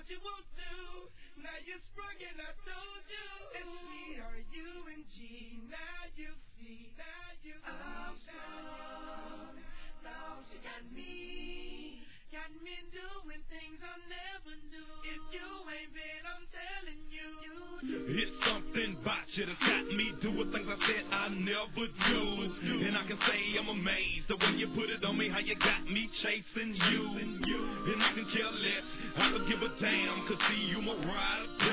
what you won't do. Now you're sprung and I told you. It's me or you and G. Now you see. I'm strong. Now she got me. Got me doing things I never knew. If you ain't been, I'm telling you. It's something about you that's got me doing things I said I never do. And I can say I'm amazed the way you put it on me, how you got me chasing you. And I can care less, I don't give a damn, cause see you my ride.